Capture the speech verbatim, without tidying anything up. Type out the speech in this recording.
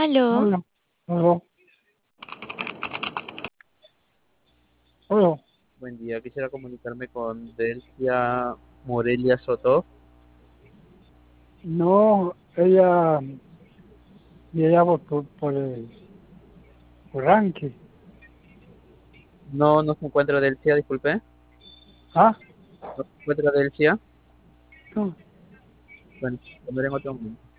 Aló, Hola, hola, hola. Buen día, quisiera comunicarme con Delcia Morelia Soto. No, ella, y ella votó por el por Ranking. No, no se encuentra Delcia, disculpe. Ah, No se encuentra Delcia. no, Bueno, pondré en otro momento.